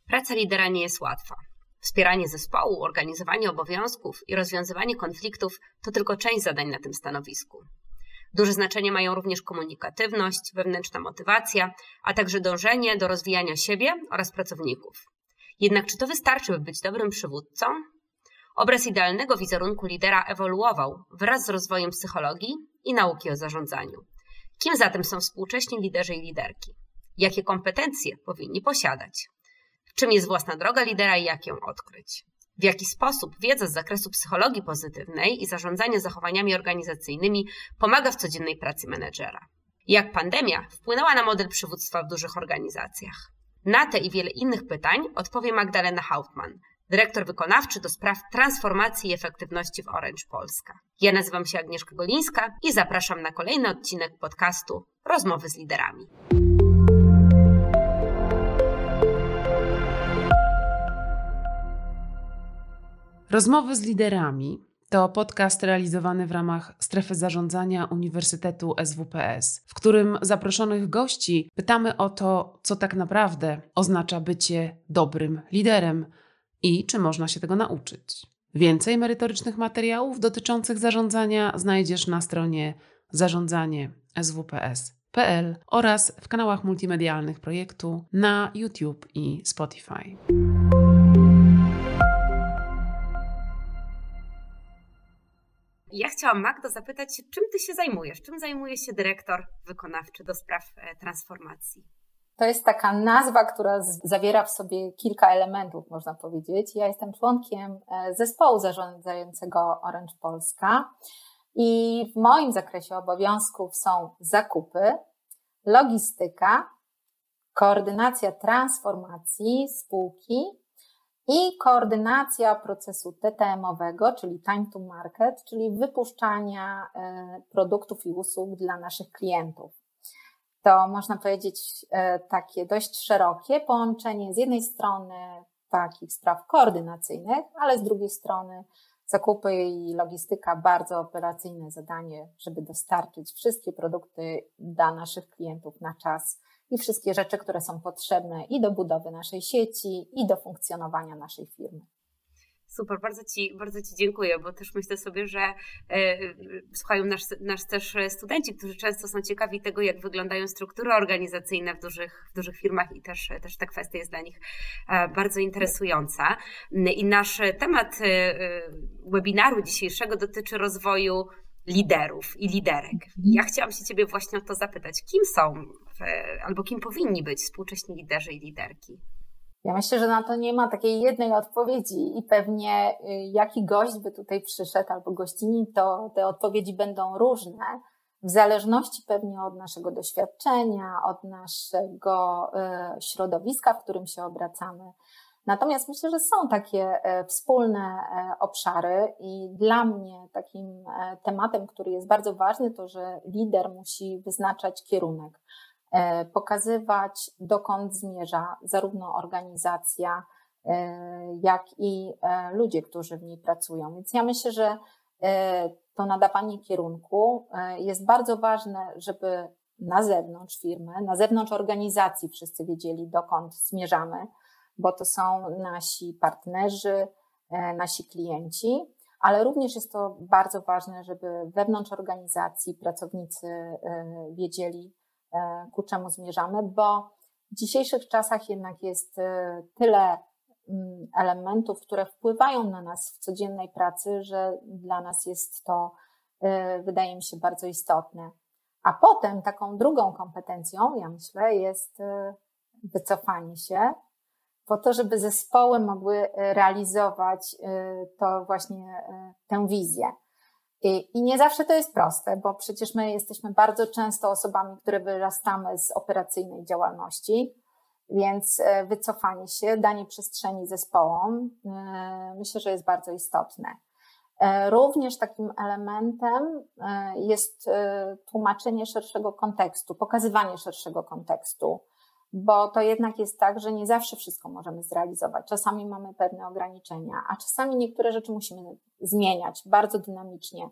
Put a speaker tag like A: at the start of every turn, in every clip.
A: Praca lidera nie jest łatwa. Wspieranie zespołu, organizowanie obowiązków i rozwiązywanie konfliktów to tylko część zadań na tym stanowisku. Duże znaczenie mają również komunikatywność, wewnętrzna motywacja, a także dążenie do rozwijania siebie oraz pracowników. Jednak czy to wystarczy, by być dobrym przywódcą? Obraz idealnego wizerunku lidera ewoluował wraz z rozwojem psychologii i nauki o zarządzaniu. Kim zatem są współcześni liderzy i liderki? Jakie kompetencje powinni posiadać? Czym jest własna droga lidera i jak ją odkryć? W jaki sposób wiedza z zakresu psychologii pozytywnej i zarządzania zachowaniami organizacyjnymi pomaga w codziennej pracy menedżera? Jak pandemia wpłynęła na model przywództwa w dużych organizacjach? Na te i wiele innych pytań odpowie Magdalena Hauptmann, dyrektor wykonawczy do spraw transformacji i efektywności w Orange Polska. Ja nazywam się Agnieszka Golińska i zapraszam na kolejny odcinek podcastu Rozmowy z liderami.
B: Rozmowy z liderami to podcast realizowany w ramach Strefy Zarządzania Uniwersytetu SWPS, w którym zaproszonych gości pytamy o to, co tak naprawdę oznacza bycie dobrym liderem i czy można się tego nauczyć. Więcej merytorycznych materiałów dotyczących zarządzania znajdziesz na stronie zarządzanie.swps.pl oraz w kanałach multimedialnych projektu na YouTube i Spotify.
A: Ja chciałam, Magdo, zapytać się, czym ty się zajmujesz? Czym zajmuje się dyrektor wykonawczy do spraw transformacji?
C: To jest taka nazwa, która zawiera w sobie kilka elementów, można powiedzieć. Ja jestem członkiem zespołu zarządzającego Orange Polska i w moim zakresie obowiązków są zakupy, logistyka, koordynacja transformacji spółki i koordynacja procesu TTM-owego, czyli time to market, czyli wypuszczania produktów i usług dla naszych klientów. To można powiedzieć takie dość szerokie połączenie z jednej strony takich spraw koordynacyjnych, ale z drugiej strony zakupy i logistyka, bardzo operacyjne zadanie, żeby dostarczyć wszystkie produkty dla naszych klientów na czas i wszystkie rzeczy, które są potrzebne i do budowy naszej sieci, i do funkcjonowania naszej firmy.
A: Super, bardzo Ci dziękuję, bo też myślę sobie, że słuchają nas też studenci, którzy często są ciekawi tego, jak wyglądają struktury organizacyjne w dużych firmach i też ta kwestia jest dla nich bardzo interesująca. I nasz temat webinaru dzisiejszego dotyczy rozwoju liderów i liderek. Ja chciałam się Ciebie właśnie o to zapytać, kim są albo kim powinni być współcześni liderzy i liderki?
C: Ja myślę, że na to nie ma takiej jednej odpowiedzi i pewnie jaki gość by tutaj przyszedł albo gościni, to te odpowiedzi będą różne, w zależności pewnie od naszego doświadczenia, od naszego środowiska, w którym się obracamy. Natomiast myślę, że są takie wspólne obszary i dla mnie takim tematem, który jest bardzo ważny, to że lider musi wyznaczać kierunek, pokazywać, dokąd zmierza zarówno organizacja, jak i ludzie, którzy w niej pracują. Więc ja myślę, że to nadawanie kierunku jest bardzo ważne, żeby na zewnątrz firmy, na zewnątrz organizacji wszyscy wiedzieli, dokąd zmierzamy, bo to są nasi partnerzy, nasi klienci, ale również jest to bardzo ważne, żeby wewnątrz organizacji pracownicy wiedzieli, ku czemu zmierzamy, bo w dzisiejszych czasach jednak jest tyle elementów, które wpływają na nas w codziennej pracy, że dla nas jest to, wydaje mi się, bardzo istotne. A potem taką drugą kompetencją, ja myślę, jest wycofanie się po to, żeby zespoły mogły realizować to właśnie tę wizję. I nie zawsze to jest proste, bo przecież my jesteśmy bardzo często osobami, które wyrastamy z operacyjnej działalności, więc wycofanie się, danie przestrzeni zespołom, myślę, że jest bardzo istotne. Również takim elementem jest tłumaczenie szerszego kontekstu, pokazywanie szerszego kontekstu, bo to jednak jest tak, że nie zawsze wszystko możemy zrealizować. Czasami mamy pewne ograniczenia, a czasami niektóre rzeczy musimy zmieniać bardzo dynamicznie.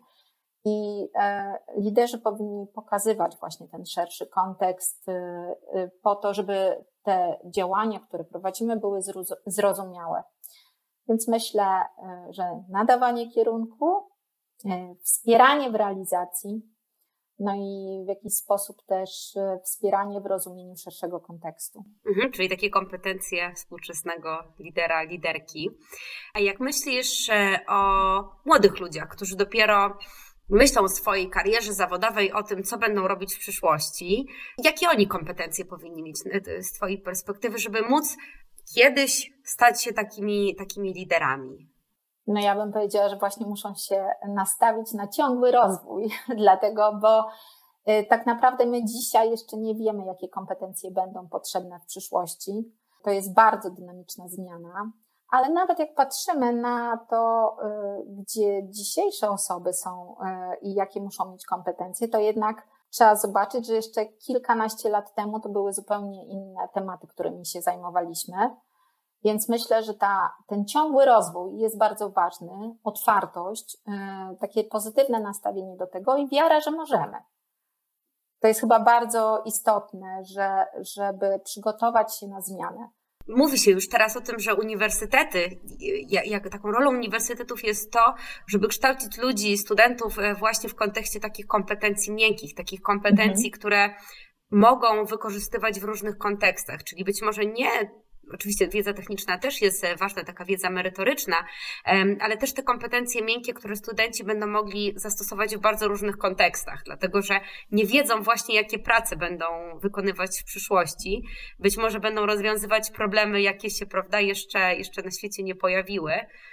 C: I liderzy powinni pokazywać właśnie ten szerszy kontekst po to, żeby te działania, które prowadzimy, były zrozumiałe. Więc myślę, że nadawanie kierunku, wspieranie w realizacji, no i w jakiś sposób też wspieranie w rozumieniu szerszego kontekstu.
A: Czyli takie kompetencje współczesnego lidera, liderki. A jak myślisz o młodych ludziach, którzy dopiero myślą o swojej karierze zawodowej, o tym, co będą robić w przyszłości, jakie oni kompetencje powinni mieć z Twojej perspektywy, żeby móc kiedyś stać się takimi liderami?
C: No ja bym powiedziała, że właśnie muszą się nastawić na ciągły rozwój, dlatego, bo tak naprawdę my dzisiaj jeszcze nie wiemy, jakie kompetencje będą potrzebne w przyszłości. To jest bardzo dynamiczna zmiana, ale nawet jak patrzymy na to, gdzie dzisiejsze osoby są i jakie muszą mieć kompetencje, to jednak trzeba zobaczyć, że jeszcze kilkanaście lat temu to były zupełnie inne tematy, którymi się zajmowaliśmy. Więc myślę, że ten ciągły rozwój jest bardzo ważny, otwartość, takie pozytywne nastawienie do tego i wiara, że możemy. To jest chyba bardzo istotne, żeby przygotować się na zmianę.
A: Mówi się już teraz o tym, że uniwersytety, jak taką rolą uniwersytetów jest to, żeby kształcić ludzi, studentów właśnie w kontekście takich kompetencji miękkich, takich kompetencji, które mogą wykorzystywać w różnych kontekstach, czyli być może nie. Oczywiście wiedza techniczna też jest ważna, taka wiedza merytoryczna, ale też te kompetencje miękkie, które studenci będą mogli zastosować w bardzo różnych kontekstach, dlatego że nie wiedzą właśnie, jakie prace będą wykonywać w przyszłości. Być może będą rozwiązywać problemy, jakie się, prawda, jeszcze na świecie nie pojawiły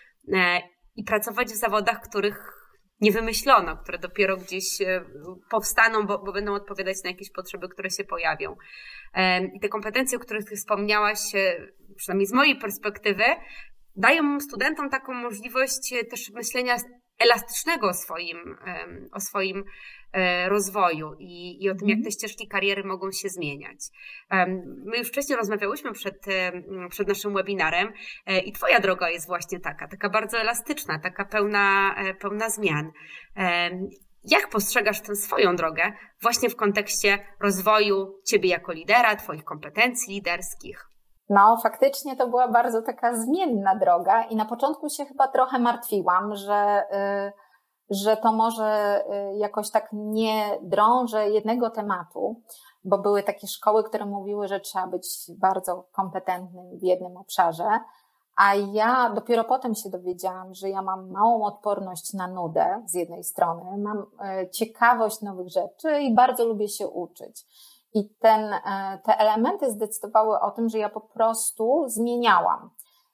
A: i pracować w zawodach, których nie wymyślono, które dopiero gdzieś powstaną, bo będą odpowiadać na jakieś potrzeby, które się pojawią. I te kompetencje, o których ty wspomniałaś, przynajmniej z mojej perspektywy, dają studentom taką możliwość też myślenia elastycznego o swoim rozwoju i o tym, jak te ścieżki kariery mogą się zmieniać. My już wcześniej rozmawiałyśmy przed naszym webinarem i twoja droga jest właśnie taka bardzo elastyczna, taka pełna zmian. Jak postrzegasz tę swoją drogę właśnie w kontekście rozwoju ciebie jako lidera, twoich kompetencji liderskich?
C: No, faktycznie to była bardzo taka zmienna droga i na początku się chyba trochę martwiłam, że to może jakoś tak nie drążę jednego tematu, bo były takie szkoły, które mówiły, że trzeba być bardzo kompetentnym w jednym obszarze, a ja dopiero potem się dowiedziałam, że ja mam małą odporność na nudę z jednej strony, mam ciekawość nowych rzeczy i bardzo lubię się uczyć. I te elementy zdecydowały o tym, że ja po prostu zmieniałam.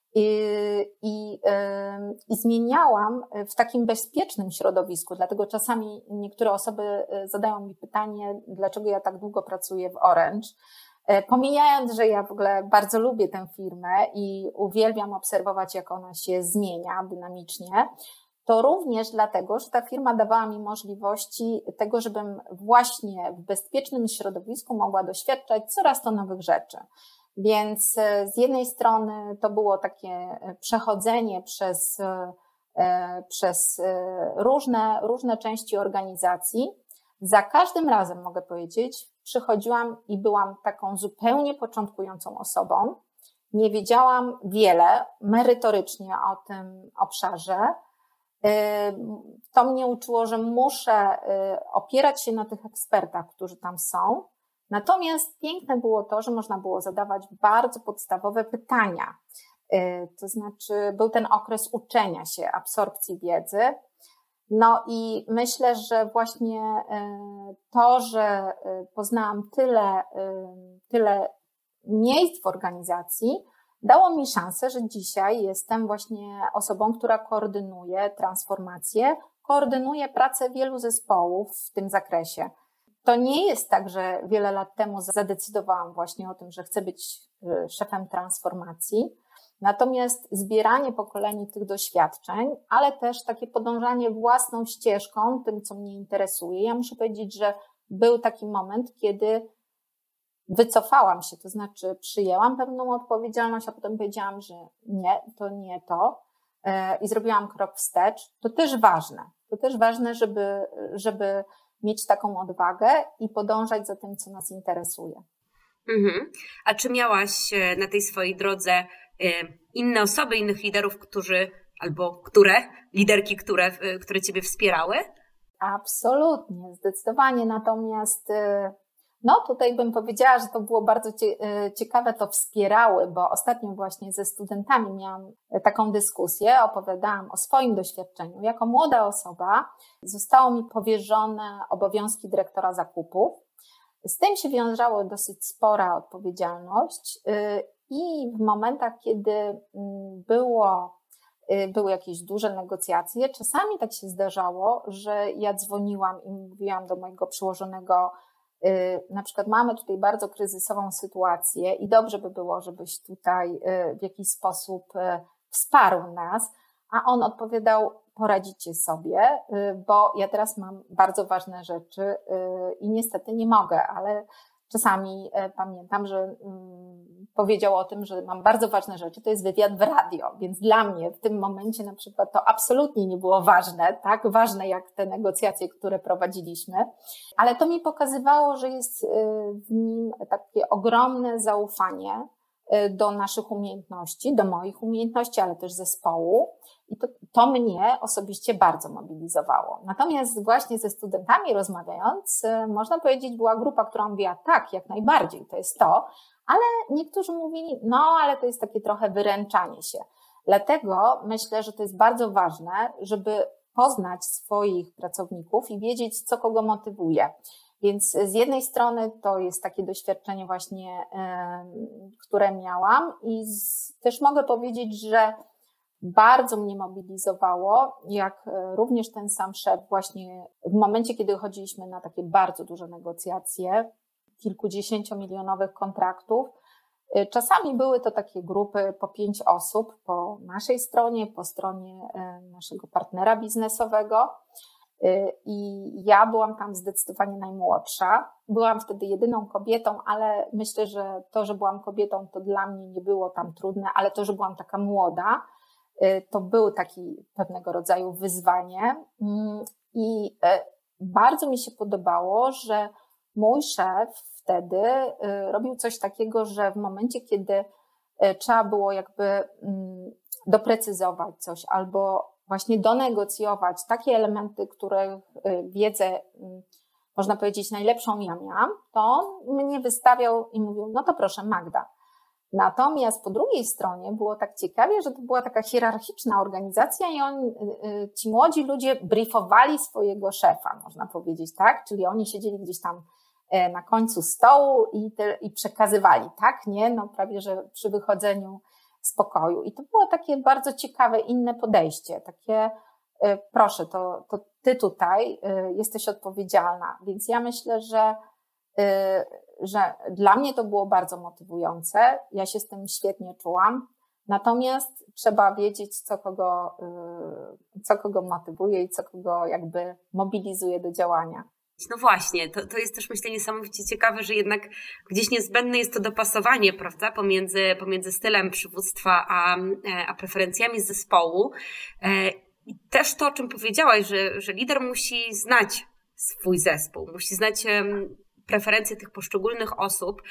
C: I zmieniałam w takim bezpiecznym środowisku, dlatego czasami niektóre osoby zadają mi pytanie, dlaczego ja tak długo pracuję w Orange. Pomijając, że ja w ogóle bardzo lubię tę firmę i uwielbiam obserwować, jak ona się zmienia dynamicznie, to również dlatego, że ta firma dawała mi możliwości tego, żebym właśnie w bezpiecznym środowisku mogła doświadczać coraz to nowych rzeczy. Więc z jednej strony to było takie przechodzenie przez różne części organizacji. Za każdym razem, mogę powiedzieć, przychodziłam i byłam taką zupełnie początkującą osobą. Nie wiedziałam wiele merytorycznie o tym obszarze. To mnie uczyło, że muszę opierać się na tych ekspertach, którzy tam są. Natomiast piękne było to, że można było zadawać bardzo podstawowe pytania. To znaczy był ten okres uczenia się, absorpcji wiedzy. No i myślę, że właśnie to, że poznałam tyle miejsc w organizacji, dało mi szansę, że dzisiaj jestem właśnie osobą, która koordynuje transformację, koordynuje pracę wielu zespołów w tym zakresie. To nie jest tak, że wiele lat temu zadecydowałam właśnie o tym, że chcę być szefem transformacji. Natomiast zbieranie pokoleń tych doświadczeń, ale też takie podążanie własną ścieżką, tym, co mnie interesuje. Ja muszę powiedzieć, że był taki moment, kiedy wycofałam się, to znaczy przyjęłam pewną odpowiedzialność, a potem powiedziałam, że nie to i zrobiłam krok wstecz. To też ważne, żeby mieć taką odwagę i podążać za tym, co nas interesuje.
A: Mhm. A czy miałaś na tej swojej drodze inne osoby, innych liderów, liderki, które Ciebie wspierały?
C: Absolutnie, zdecydowanie. Natomiast tutaj bym powiedziała, że to było bardzo ciekawe, to wspierały, bo ostatnio właśnie ze studentami miałam taką dyskusję, opowiadałam o swoim doświadczeniu. Jako młoda osoba zostało mi powierzone obowiązki dyrektora zakupów. Z tym się wiązało dosyć spora odpowiedzialność i w momentach, kiedy były jakieś duże negocjacje, czasami tak się zdarzało, że ja dzwoniłam i mówiłam do mojego przełożonego, na przykład mamy tutaj bardzo kryzysową sytuację i dobrze by było, żebyś tutaj w jakiś sposób wsparł nas, a on odpowiadał, poradzicie sobie, bo ja teraz mam bardzo ważne rzeczy i niestety nie mogę, ale czasami pamiętam, że powiedział o tym, że mam bardzo ważne rzeczy, to jest wywiad w radio, więc dla mnie w tym momencie na przykład to absolutnie nie było ważne, tak ważne jak te negocjacje, które prowadziliśmy, ale to mi pokazywało, że jest w nim takie ogromne zaufanie do naszych umiejętności, do moich umiejętności, ale też zespołu i to mnie osobiście bardzo mobilizowało. Natomiast właśnie ze studentami rozmawiając, można powiedzieć, była grupa, która mówiła tak, jak najbardziej, to jest to, ale niektórzy mówili, ale to jest takie trochę wyręczanie się. Dlatego myślę, że to jest bardzo ważne, żeby poznać swoich pracowników i wiedzieć, co kogo motywuje. Więc z jednej strony to jest takie doświadczenie właśnie, które miałam i też mogę powiedzieć, że bardzo mnie mobilizowało, jak również ten sam szef właśnie w momencie, kiedy chodziliśmy na takie bardzo duże negocjacje, kilkudziesięciomilionowych kontraktów. Czasami były to takie grupy po 5 osób po naszej stronie, po stronie naszego partnera biznesowego. I ja byłam tam zdecydowanie najmłodsza. Byłam wtedy jedyną kobietą, ale myślę, że to, że byłam kobietą, to dla mnie nie było tam trudne, ale to, że byłam taka młoda, to był taki pewnego rodzaju wyzwanie. I bardzo mi się podobało, że mój szef wtedy robił coś takiego, że w momencie, kiedy trzeba było jakby doprecyzować coś albo właśnie donegocjować takie elementy, których wiedzę, można powiedzieć, najlepszą ja miałam, to on mnie wystawiał i mówił, no to proszę Magda. Natomiast po drugiej stronie było tak ciekawie, że to była taka hierarchiczna organizacja i ci młodzi ludzie briefowali swojego szefa, można powiedzieć, tak? Czyli oni siedzieli gdzieś tam na końcu stołu i przekazywali, tak? Nie? No prawie, że przy wychodzeniu z pokoju. I to było takie bardzo ciekawe, inne podejście. Takie, proszę, to ty tutaj jesteś odpowiedzialna. Więc ja myślę, że dla mnie to było bardzo motywujące. Ja się z tym świetnie czułam. Natomiast trzeba wiedzieć, co kogo motywuje i co kogo jakby mobilizuje do działania.
A: No właśnie, to jest też, myślę, niesamowicie ciekawe, że jednak gdzieś niezbędne jest to dopasowanie, prawda, pomiędzy stylem przywództwa a preferencjami zespołu. I też to, o czym powiedziałaś, że lider musi znać swój zespół, musi znać preferencje tych poszczególnych osób,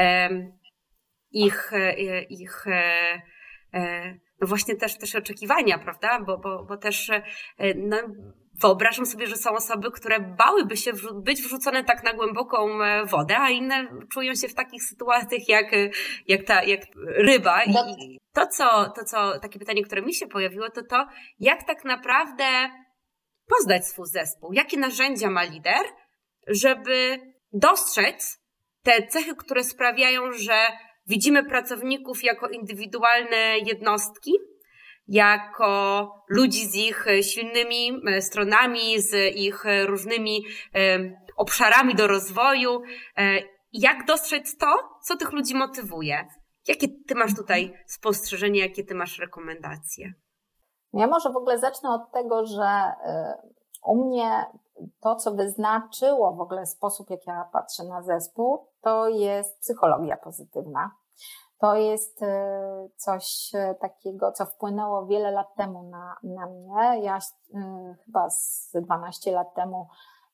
A: no właśnie też oczekiwania, prawda, bo też no, wyobrażam sobie, że są osoby, które bałyby się być wrzucone tak na głęboką wodę, a inne czują się w takich sytuacjach jak ryba. I to, co takie pytanie, które mi się pojawiło, to jak tak naprawdę poznać swój zespół, jakie narzędzia ma lider, żeby dostrzec te cechy, które sprawiają, że widzimy pracowników jako indywidualne jednostki, jako ludzi z ich silnymi stronami, z ich różnymi obszarami do rozwoju. Jak dostrzec to, co tych ludzi motywuje? Jakie ty masz tutaj spostrzeżenia, jakie ty masz rekomendacje?
C: Ja może w ogóle zacznę od tego, że u mnie to, co wyznaczyło w ogóle sposób, jak ja patrzę na zespół, to jest psychologia pozytywna. To jest coś takiego, co wpłynęło wiele lat temu na mnie. Ja chyba z 12 lat temu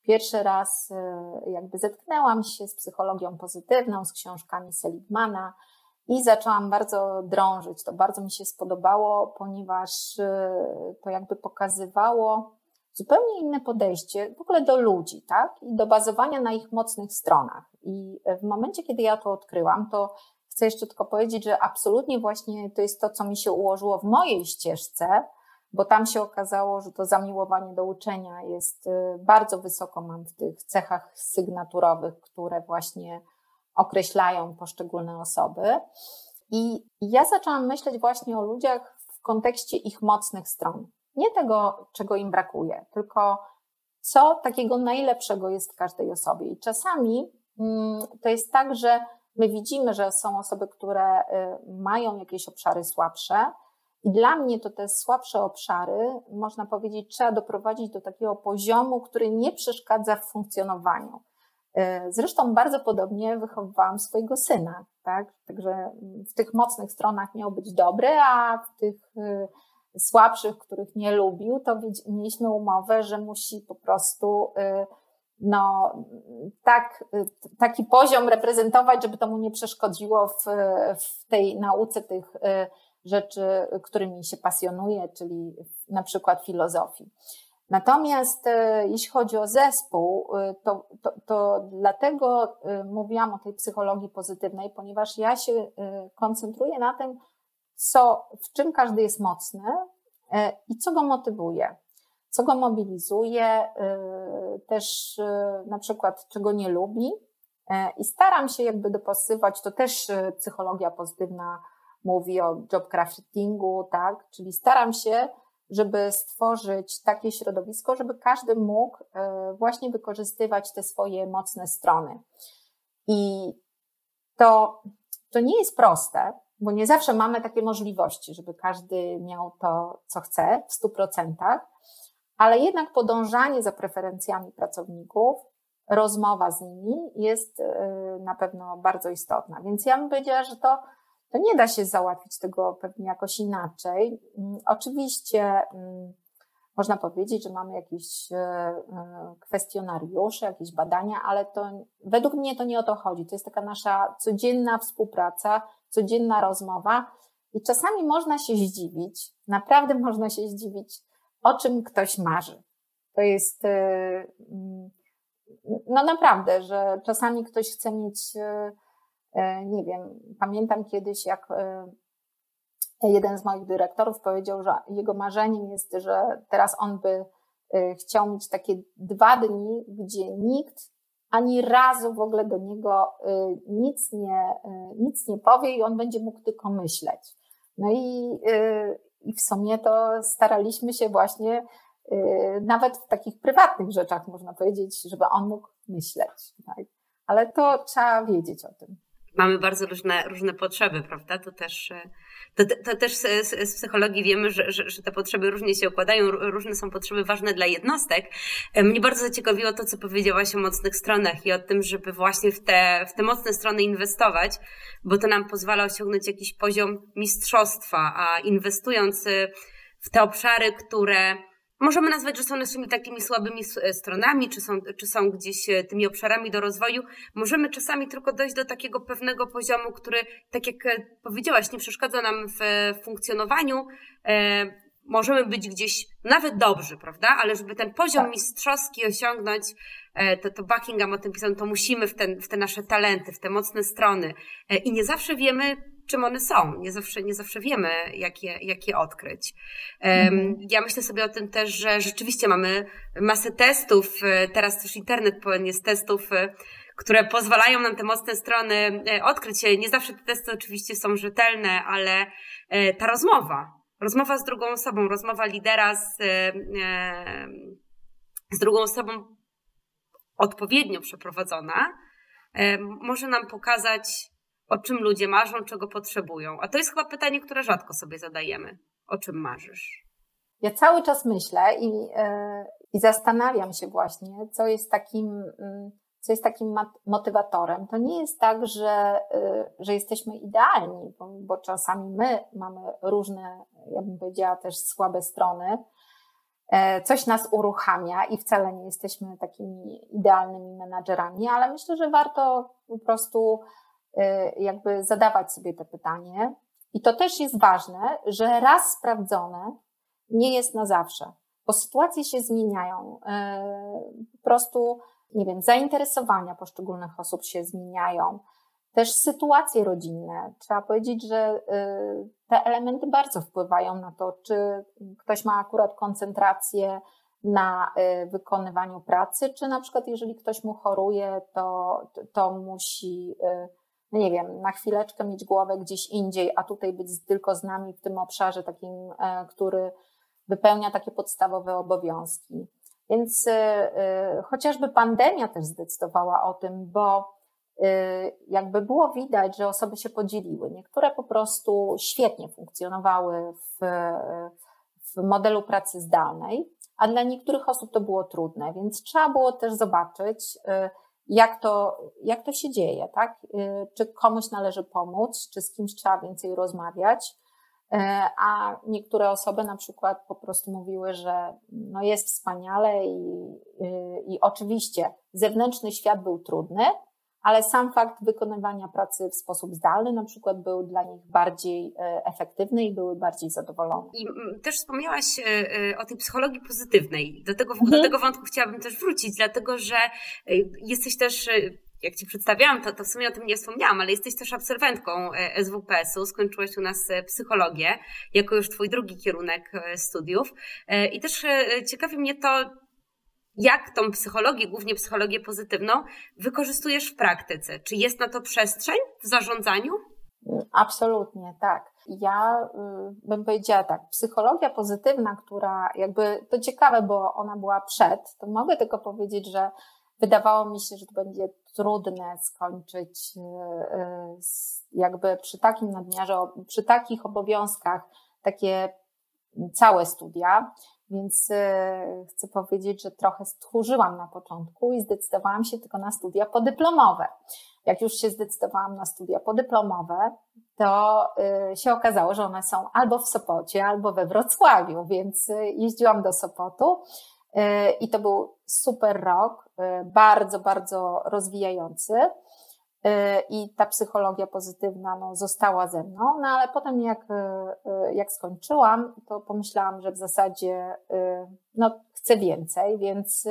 C: pierwszy raz jakby zetknęłam się z psychologią pozytywną, z książkami Seligmana i zaczęłam bardzo drążyć. To bardzo mi się spodobało, ponieważ to jakby pokazywało zupełnie inne podejście w ogóle do ludzi, tak? I do bazowania na ich mocnych stronach. I w momencie, kiedy ja to odkryłam, to chcę jeszcze tylko powiedzieć, że absolutnie właśnie to jest to, co mi się ułożyło w mojej ścieżce, bo tam się okazało, że to zamiłowanie do uczenia jest bardzo wysoko, mam w tych cechach sygnaturowych, które właśnie określają poszczególne osoby. I ja zaczęłam myśleć właśnie o ludziach w kontekście ich mocnych stron. Nie tego, czego im brakuje, tylko co takiego najlepszego jest w każdej osobie. I czasami to jest tak, że my widzimy, że są osoby, które mają jakieś obszary słabsze i dla mnie to te słabsze obszary, można powiedzieć, trzeba doprowadzić do takiego poziomu, który nie przeszkadza w funkcjonowaniu. Zresztą bardzo podobnie wychowywałam swojego syna, tak? Także w tych mocnych stronach miał być dobry, a w tych słabszych, których nie lubił, to mieliśmy umowę, że musi po prostu taki poziom reprezentować, żeby to mu nie przeszkodziło w tej nauce tych rzeczy, którymi się pasjonuje, czyli na przykład filozofii. Natomiast jeśli chodzi o zespół, to dlatego mówiłam o tej psychologii pozytywnej, ponieważ ja się koncentruję na tym, w czym każdy jest mocny i co go motywuje, co go mobilizuje, też na przykład czego nie lubi i staram się jakby dopasowywać, to też psychologia pozytywna mówi o job craftingu, tak, czyli staram się, żeby stworzyć takie środowisko, żeby każdy mógł właśnie wykorzystywać te swoje mocne strony. I to nie jest proste, bo nie zawsze mamy takie możliwości, żeby każdy miał to, co chce w 100%, ale jednak podążanie za preferencjami pracowników, rozmowa z nimi jest na pewno bardzo istotna. Więc ja bym powiedziała, że to nie da się załatwić tego pewnie jakoś inaczej. Oczywiście można powiedzieć, że mamy jakieś kwestionariusze, jakieś badania, ale to według mnie to nie o to chodzi. To jest taka nasza codzienna współpraca, codzienna rozmowa i czasami można się zdziwić, naprawdę można się zdziwić, o czym ktoś marzy. To jest naprawdę, że czasami ktoś chce mieć, nie wiem, pamiętam kiedyś, jak jeden z moich dyrektorów powiedział, że jego marzeniem jest, że teraz on by chciał mieć takie 2 dni, gdzie nikt ani razu w ogóle do niego nic nie powie i on będzie mógł tylko myśleć. No i w sumie to staraliśmy się właśnie nawet w takich prywatnych rzeczach, można powiedzieć, żeby on mógł myśleć. Tak? Ale to trzeba wiedzieć o tym.
A: Mamy bardzo różne potrzeby, prawda? To też z psychologii wiemy, że te potrzeby różnie się układają, różne są potrzeby ważne dla jednostek. Mnie bardzo zaciekawiło to, co powiedziałaś o mocnych stronach i o tym, żeby właśnie w te mocne strony inwestować, bo to nam pozwala osiągnąć jakiś poziom mistrzostwa, a inwestując w te obszary, które możemy nazwać, że są naszymi takimi słabymi stronami, czy są gdzieś tymi obszarami do rozwoju. Możemy czasami tylko dojść do takiego pewnego poziomu, który, tak jak powiedziałaś, nie przeszkadza nam w funkcjonowaniu. Możemy być gdzieś nawet dobrzy, prawda? Ale żeby ten poziom mistrzowski osiągnąć, to Buckingham o tym pisał, to musimy w te nasze talenty, w te mocne strony. I nie zawsze wiemy, czym one są. Nie zawsze wiemy, jak je odkryć. Ja myślę sobie o tym też, że rzeczywiście mamy masę testów, teraz też internet pełen jest testów, które pozwalają nam te mocne strony odkryć. Nie zawsze te testy oczywiście są rzetelne, ale ta rozmowa z drugą osobą, rozmowa lidera z drugą osobą odpowiednio przeprowadzona, może nam pokazać, o czym ludzie marzą, czego potrzebują. A to jest chyba pytanie, które rzadko sobie zadajemy. O czym marzysz?
C: Ja cały czas myślę i zastanawiam się właśnie, co jest takim motywatorem. To nie jest tak, że jesteśmy idealni, bo czasami my mamy różne, ja bym powiedziała, też słabe strony. coś nas uruchamia i wcale nie jesteśmy takimi idealnymi menadżerami, ale myślę, że warto po prostu jakby zadawać sobie to pytanie. I to też jest ważne, że raz sprawdzone nie jest na zawsze, bo sytuacje się zmieniają. Po prostu, nie wiem, zainteresowania poszczególnych osób się zmieniają. Też sytuacje rodzinne. Trzeba powiedzieć, że te elementy bardzo wpływają na to, czy ktoś ma akurat koncentrację na wykonywaniu pracy, czy na przykład jeżeli ktoś mu choruje, to musi, no nie wiem, na chwileczkę mieć głowę gdzieś indziej, a tutaj być tylko z nami w tym obszarze takim, który wypełnia takie podstawowe obowiązki. Więc chociażby pandemia też zdecydowała o tym, bo jakby było widać, że osoby się podzieliły. Niektóre po prostu świetnie funkcjonowały w modelu pracy zdalnej, a dla niektórych osób to było trudne, więc trzeba było też zobaczyć, jak to się dzieje, tak? Czy komuś należy pomóc, czy z kimś trzeba więcej rozmawiać, a niektóre osoby na przykład po prostu mówiły, że no jest wspaniale i oczywiście zewnętrzny świat był trudny, ale sam fakt wykonywania pracy w sposób zdalny na przykład był dla nich bardziej efektywny i były bardziej zadowolone.
A: I też wspomniałaś o tej psychologii pozytywnej. Do tego wątku chciałabym też wrócić, dlatego że jesteś też, jak Ci przedstawiałam, to w sumie o tym nie wspomniałam, ale jesteś też absolwentką SWPS-u, skończyłaś u nas psychologię, jako już Twój drugi kierunek studiów. I też ciekawi mnie to, jak tą psychologię, głównie psychologię pozytywną, wykorzystujesz w praktyce? Czy jest na to przestrzeń w zarządzaniu?
C: Absolutnie, tak. Ja bym powiedziała tak, psychologia pozytywna, która jakby, to ciekawe, bo ona była przed, to mogę tylko powiedzieć, że wydawało mi się, że to będzie trudne skończyć jakby przy takim nadmiarze, przy takich obowiązkach, takie całe studia. Więc chcę powiedzieć, że trochę stchórzyłam na początku i zdecydowałam się tylko na studia podyplomowe. Jak już się zdecydowałam na studia podyplomowe, to się okazało, że one są albo w Sopocie, albo we Wrocławiu, więc jeździłam do Sopotu i to był super rok, bardzo, bardzo rozwijający. I ta psychologia pozytywna została ze mną, no ale potem jak skończyłam, to pomyślałam, że w zasadzie chcę więcej, więc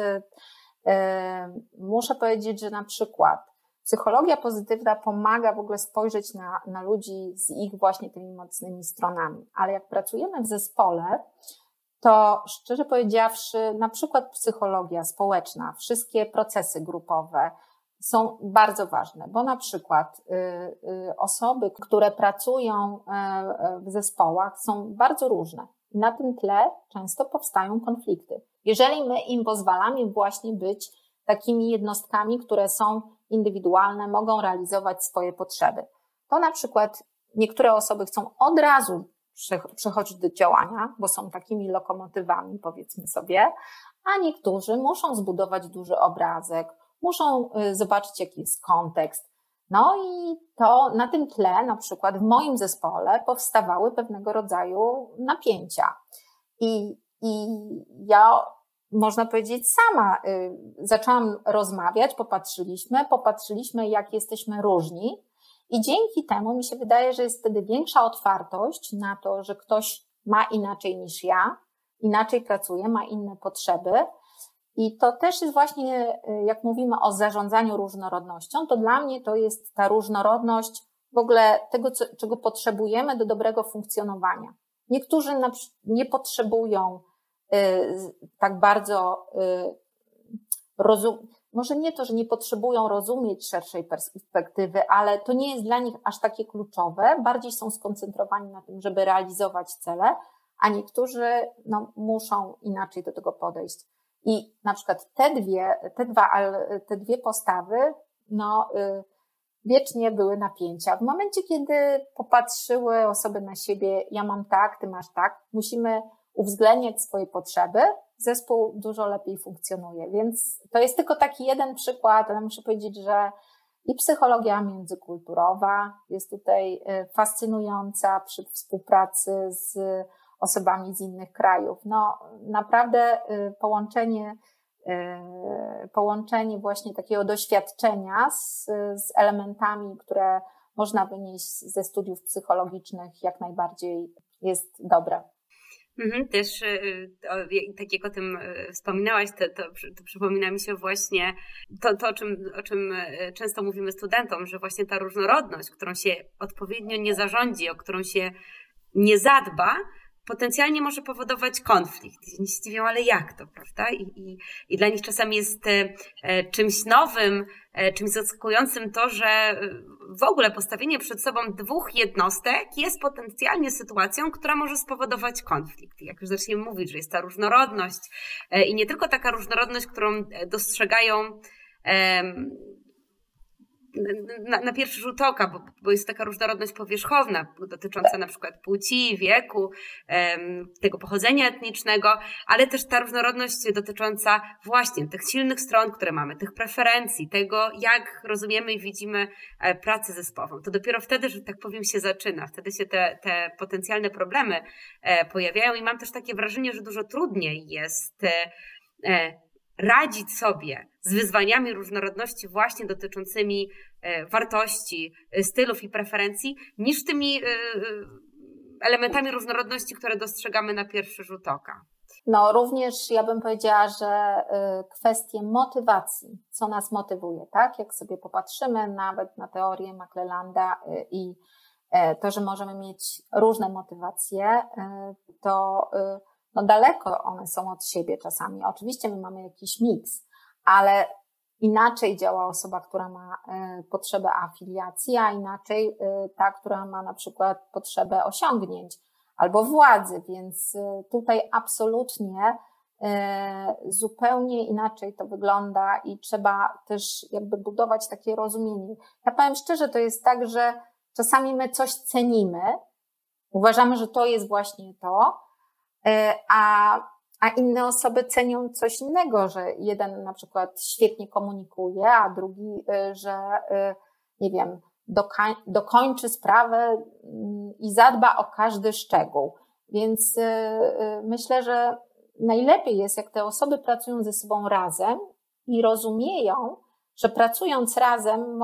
C: muszę powiedzieć, że na przykład psychologia pozytywna pomaga w ogóle spojrzeć na ludzi z ich właśnie tymi mocnymi stronami, ale jak pracujemy w zespole, to szczerze powiedziawszy, na przykład psychologia społeczna, wszystkie procesy grupowe, są bardzo ważne, bo na przykład osoby, które pracują w zespołach, są bardzo różne i na tym tle często powstają konflikty. Jeżeli my im pozwalamy właśnie być takimi jednostkami, które są indywidualne, mogą realizować swoje potrzeby, to na przykład niektóre osoby chcą od razu przechodzić do działania, bo są takimi lokomotywami, powiedzmy sobie, a niektórzy muszą zbudować duży obrazek, muszą zobaczyć, jaki jest kontekst. No i to na tym tle, na przykład w moim zespole, powstawały pewnego rodzaju napięcia. I ja, można powiedzieć, sama zaczęłam rozmawiać, popatrzyliśmy, jak jesteśmy różni. I dzięki temu mi się wydaje, że jest wtedy większa otwartość na to, że ktoś ma inaczej niż ja, inaczej pracuje, ma inne potrzeby. I to też jest właśnie, jak mówimy o zarządzaniu różnorodnością, to dla mnie to jest ta różnorodność w ogóle tego, czego potrzebujemy do dobrego funkcjonowania. Niektórzy nie potrzebują tak bardzo może nie to, że nie potrzebują rozumieć szerszej perspektywy, ale to nie jest dla nich aż takie kluczowe, bardziej są skoncentrowani na tym, żeby realizować cele, a niektórzy muszą inaczej do tego podejść. I na przykład te dwie postawy, wiecznie były napięcia. W momencie, kiedy popatrzyły osoby na siebie, ja mam tak, ty masz tak, musimy uwzględniać swoje potrzeby, zespół dużo lepiej funkcjonuje. Więc to jest tylko taki jeden przykład, ale muszę powiedzieć, że i psychologia międzykulturowa jest tutaj fascynująca przy współpracy z osobami z innych krajów. No naprawdę połączenie właśnie takiego doświadczenia z elementami, które można wynieść ze studiów psychologicznych, jak najbardziej jest dobre.
A: Też tak jak o tym wspominałaś, to przypomina mi się właśnie to o czym często mówimy studentom, że właśnie ta różnorodność, którą się odpowiednio nie zarządzi, o którą się nie zadba, potencjalnie może powodować konflikt. I się zdziwią, ale jak to, prawda? I dla nich czasami jest czymś nowym, czymś zaskakującym to, że w ogóle postawienie przed sobą dwóch jednostek jest potencjalnie sytuacją, która może spowodować konflikt. I jak już zaczniemy mówić, że jest ta różnorodność i nie tylko taka różnorodność, którą dostrzegają na pierwszy rzut oka, bo jest taka różnorodność powierzchowna dotycząca na przykład płci, wieku, tego pochodzenia etnicznego, ale też ta różnorodność dotycząca właśnie tych silnych stron, które mamy, tych preferencji, tego jak rozumiemy i widzimy pracę zespołową. To dopiero wtedy, że tak powiem, się zaczyna. Wtedy się te potencjalne problemy pojawiają i mam też takie wrażenie, że dużo trudniej jest radzić sobie z wyzwaniami różnorodności właśnie dotyczącymi wartości, stylów i preferencji, niż tymi elementami różnorodności, które dostrzegamy na pierwszy rzut oka.
C: No również ja bym powiedziała, że kwestie motywacji, co nas motywuje, tak? Jak sobie popatrzymy nawet na teorię McClellanda i to, że możemy mieć różne motywacje, to no daleko one są od siebie czasami. Oczywiście my mamy jakiś miks, ale inaczej działa osoba, która ma potrzebę afiliacji, a inaczej ta, która ma na przykład potrzebę osiągnięć albo władzy, więc tutaj absolutnie zupełnie inaczej to wygląda i trzeba też jakby budować takie rozumienie. Ja powiem szczerze, to jest tak, że czasami my coś cenimy, uważamy, że to jest właśnie to, a inne osoby cenią coś innego, że jeden na przykład świetnie komunikuje, a drugi, że nie wiem, dokończy sprawę i zadba o każdy szczegół. Więc myślę, że najlepiej jest, jak te osoby pracują ze sobą razem i rozumieją, że pracując razem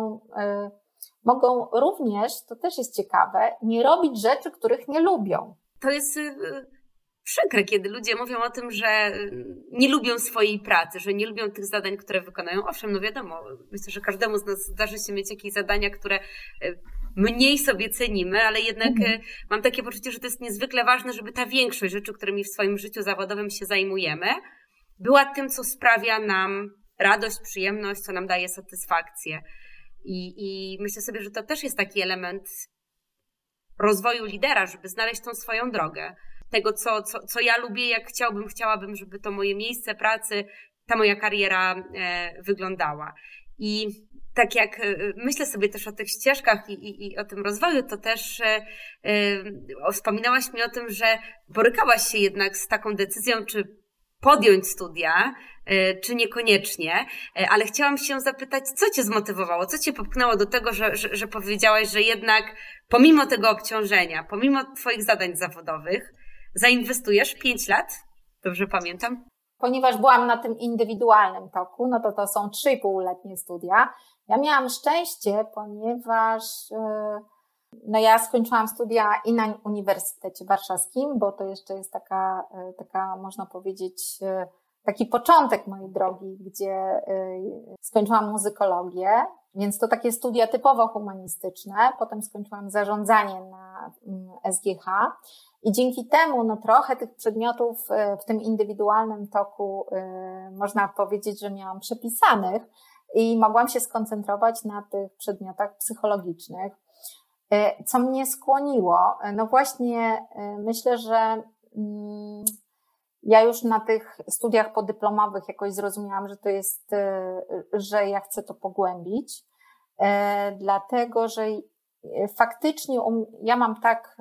C: mogą również, to też jest ciekawe, nie robić rzeczy, których nie lubią.
A: To jest przykre, kiedy ludzie mówią o tym, że nie lubią swojej pracy, że nie lubią tych zadań, które wykonają. Owszem, no wiadomo, myślę, że każdemu z nas zdarzy się mieć jakieś zadania, które mniej sobie cenimy, ale jednak mam takie poczucie, że to jest niezwykle ważne, żeby ta większość rzeczy, którymi w swoim życiu zawodowym się zajmujemy, była tym, co sprawia nam radość, przyjemność, co nam daje satysfakcję. I myślę sobie, że to też jest taki element rozwoju lidera, żeby znaleźć tą swoją drogę. Tego, co ja lubię, jak chciałabym, żeby to moje miejsce pracy, ta moja kariera wyglądała. I tak jak myślę sobie też o tych ścieżkach i o tym rozwoju, to też wspominałaś mi o tym, że borykałaś się jednak z taką decyzją, czy podjąć studia, czy niekoniecznie, ale chciałam się zapytać, co cię zmotywowało, co cię popchnęło do tego, że powiedziałaś, że jednak pomimo tego obciążenia, pomimo twoich zadań zawodowych, zainwestujesz 5 lat, dobrze pamiętam?
C: Ponieważ byłam na tym indywidualnym toku, no to są 3,5-letnie studia. Ja miałam szczęście, ponieważ no ja skończyłam studia i na Uniwersytecie Warszawskim, bo to jeszcze jest taka można powiedzieć, taki początek mojej drogi, gdzie skończyłam muzykologię, więc to takie studia typowo humanistyczne. Potem skończyłam zarządzanie na SGH i dzięki temu no trochę tych przedmiotów w tym indywidualnym toku można powiedzieć, że miałam przepisanych i mogłam się skoncentrować na tych przedmiotach psychologicznych. Co mnie skłoniło? No właśnie myślę, że ja już na tych studiach podyplomowych jakoś zrozumiałam, że to jest, że ja chcę to pogłębić, dlatego że faktycznie ja mam tak,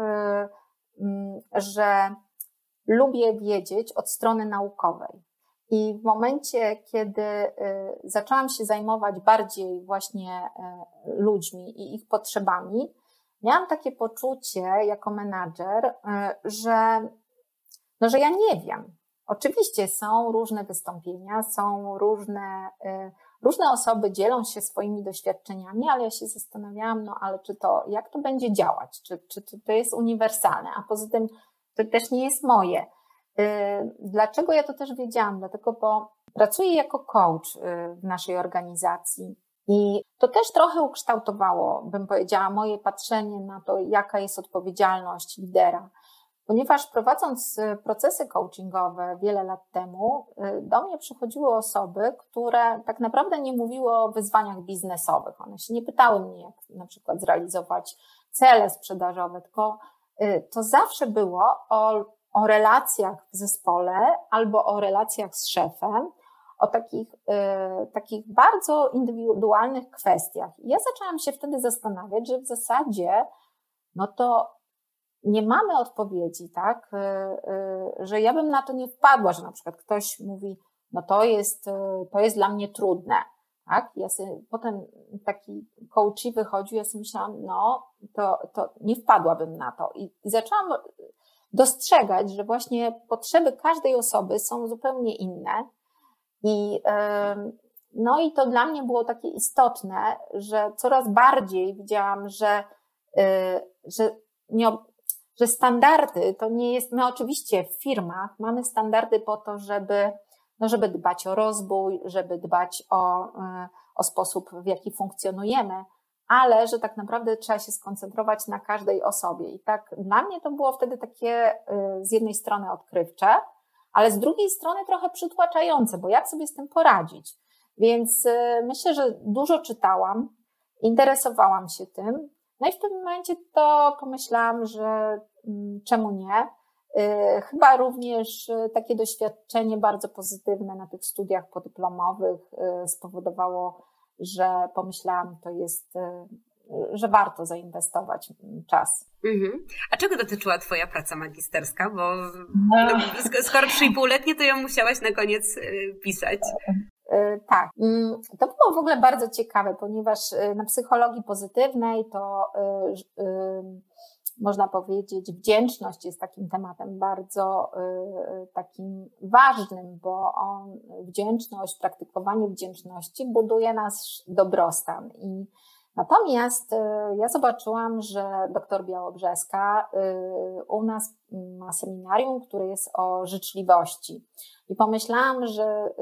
C: że lubię wiedzieć od strony naukowej. I w momencie, kiedy zaczęłam się zajmować bardziej właśnie ludźmi i ich potrzebami, miałam takie poczucie jako menadżer, że ja nie wiem. Oczywiście są różne wystąpienia, są różne osoby dzielą się swoimi doświadczeniami, ale ja się zastanawiałam, ale jak to będzie działać? Czy to jest uniwersalne? A poza tym to też nie jest moje. Dlaczego ja to też wiedziałam? Dlatego, bo pracuję jako coach w naszej organizacji i to też trochę ukształtowało, bym powiedziała, moje patrzenie na to, jaka jest odpowiedzialność lidera. Ponieważ prowadząc procesy coachingowe wiele lat temu, do mnie przychodziły osoby, które tak naprawdę nie mówiły o wyzwaniach biznesowych. One się nie pytały mnie, jak na przykład zrealizować cele sprzedażowe, tylko to zawsze było o relacjach w zespole albo o relacjach z szefem, o takich bardzo indywidualnych kwestiach. I ja zaczęłam się wtedy zastanawiać, że w zasadzie to nie mamy odpowiedzi, tak, że ja bym na to nie wpadła, że na przykład ktoś mówi, to jest dla mnie trudne, tak, ja sobie potem taki coach wychodził, ja sobie myślałam, to nie wpadłabym na to i zaczęłam dostrzegać, że właśnie potrzeby każdej osoby są zupełnie inne i to dla mnie było takie istotne, że coraz bardziej widziałam, że standardy to nie jest, my oczywiście w firmach mamy standardy po to, żeby dbać o rozwój, żeby dbać o sposób, w jaki funkcjonujemy, ale że tak naprawdę trzeba się skoncentrować na każdej osobie. I tak dla mnie to było wtedy takie z jednej strony odkrywcze, ale z drugiej strony trochę przytłaczające, bo jak sobie z tym poradzić? Więc myślę, że dużo czytałam, interesowałam się tym. No i w tym momencie to pomyślałam, że czemu nie? Chyba również takie doświadczenie bardzo pozytywne na tych studiach podyplomowych spowodowało, że pomyślałam, że warto zainwestować czas.
A: Mhm. A czego dotyczyła Twoja praca magisterska? Bo skoro 3,5-letnie, to ją musiałaś na koniec pisać.
C: Tak, to było w ogóle bardzo ciekawe, ponieważ na psychologii pozytywnej to można powiedzieć, wdzięczność jest takim tematem bardzo takim ważnym, bo wdzięczność, praktykowanie wdzięczności buduje nasz dobrostan. I natomiast ja zobaczyłam, że dr Białobrzeska u nas ma seminarium, które jest o życzliwości. I pomyślałam, że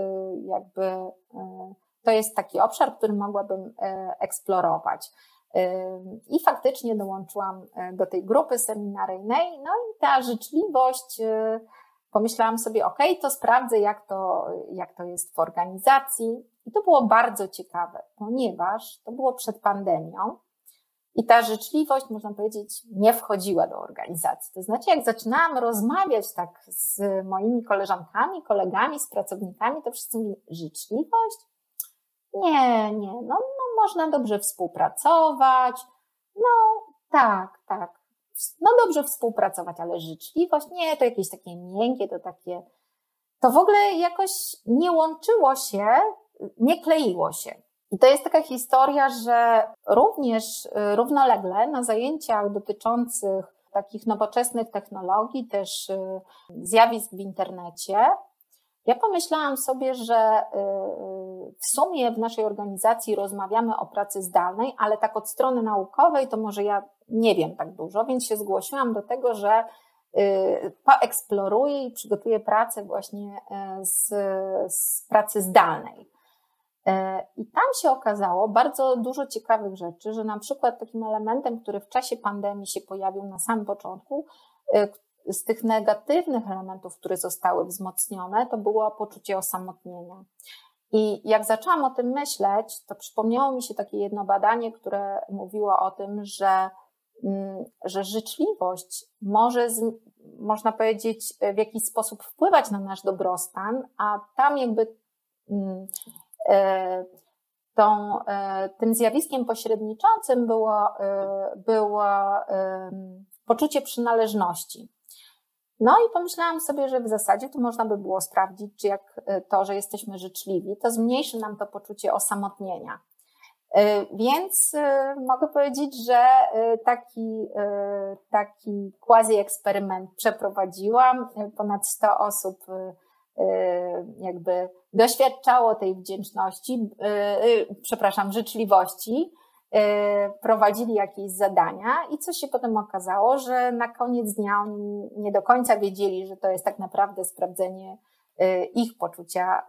C: to jest taki obszar, który mogłabym eksplorować. I faktycznie dołączyłam do tej grupy seminaryjnej, i ta życzliwość, pomyślałam sobie, to sprawdzę, jak to jest w organizacji. I to było bardzo ciekawe, ponieważ to było przed pandemią i ta życzliwość, można powiedzieć, nie wchodziła do organizacji. To znaczy, jak zaczynałam rozmawiać tak z moimi koleżankami, kolegami, z pracownikami, to wszyscy mówili, życzliwość? Nie, można dobrze współpracować, tak, dobrze współpracować, ale życzliwość? Nie, to jakieś takie miękkie, to w ogóle jakoś nie łączyło się, nie kleiło się. I to jest taka historia, że również równolegle na zajęciach dotyczących takich nowoczesnych technologii, też zjawisk w internecie, ja pomyślałam sobie, że w sumie w naszej organizacji rozmawiamy o pracy zdalnej, ale tak od strony naukowej to może ja nie wiem tak dużo, więc się zgłosiłam do tego, że poeksploruję i przygotuję pracę właśnie z pracy zdalnej. I tam się okazało bardzo dużo ciekawych rzeczy, że na przykład takim elementem, który w czasie pandemii się pojawił na samym początku, z tych negatywnych elementów, które zostały wzmocnione, to było poczucie osamotnienia. I jak zaczęłam o tym myśleć, to przypomniało mi się takie jedno badanie, które mówiło o tym, że życzliwość może, można powiedzieć, w jakiś sposób wpływać na nasz dobrostan, a tam tym zjawiskiem pośredniczącym było poczucie przynależności. I pomyślałam sobie, że w zasadzie to można by było sprawdzić, czy jak to, że jesteśmy życzliwi, to zmniejszy nam to poczucie osamotnienia. Więc mogę powiedzieć, że taki quasi-eksperyment przeprowadziłam. Ponad 100 osób jakby doświadczało tej wdzięczności, życzliwości, prowadzili jakieś zadania i co się potem okazało, że na koniec dnia oni nie do końca wiedzieli, że to jest tak naprawdę sprawdzenie ich poczucia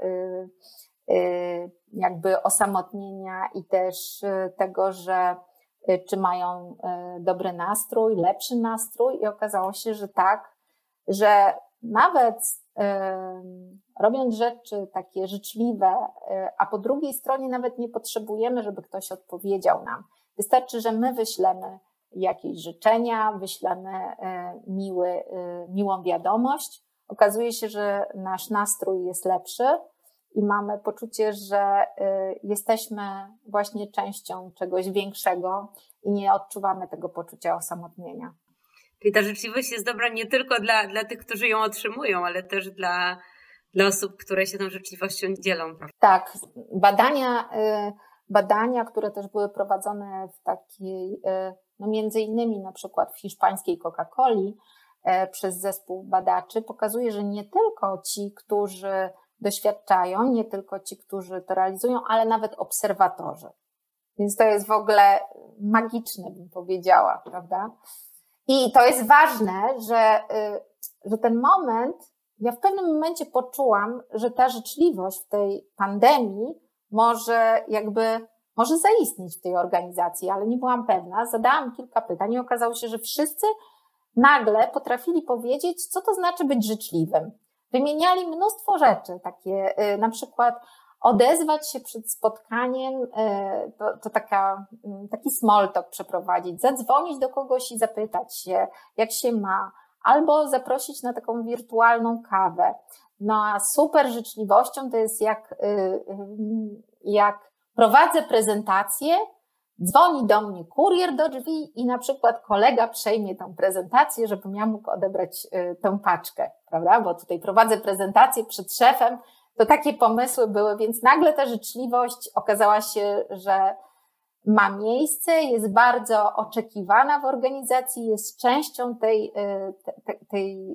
C: jakby osamotnienia i też tego, że czy mają dobry nastrój, lepszy nastrój i okazało się, że tak, że nawet robiąc rzeczy takie życzliwe, a po drugiej stronie nawet nie potrzebujemy, żeby ktoś odpowiedział nam. Wystarczy, że my wyślemy jakieś życzenia, wyślemy miłą wiadomość. Okazuje się, że nasz nastrój jest lepszy i mamy poczucie, że jesteśmy właśnie częścią czegoś większego i nie odczuwamy tego poczucia osamotnienia.
A: Czyli ta życzliwość jest dobra nie tylko dla tych, którzy ją otrzymują, ale też dla osób, które się tą życzliwością dzielą. Prawda?
C: Tak, badania, które też były prowadzone w takiej, no między innymi na przykład w hiszpańskiej Coca-Coli przez zespół badaczy, pokazuje, że nie tylko ci, którzy doświadczają, nie tylko ci, którzy to realizują, ale nawet obserwatorzy. Więc to jest w ogóle magiczne, bym powiedziała, prawda? I to jest ważne, że ten moment, ja w pewnym momencie poczułam, że ta życzliwość w tej pandemii może zaistnieć w tej organizacji, ale nie byłam pewna. Zadałam kilka pytań i okazało się, że wszyscy nagle potrafili powiedzieć, co to znaczy być życzliwym. Wymieniali mnóstwo rzeczy, takie na przykład odezwać się przed spotkaniem, to taki small talk przeprowadzić, zadzwonić do kogoś i zapytać się, jak się ma, albo zaprosić na taką wirtualną kawę. No a super życzliwością to jest jak prowadzę prezentację, dzwoni do mnie kurier do drzwi i na przykład kolega przejmie tę prezentację, żebym ja mógł odebrać tę paczkę, prawda? Bo tutaj prowadzę prezentację przed szefem, to takie pomysły były, więc nagle ta życzliwość okazała się, że ma miejsce, jest bardzo oczekiwana w organizacji, jest częścią tej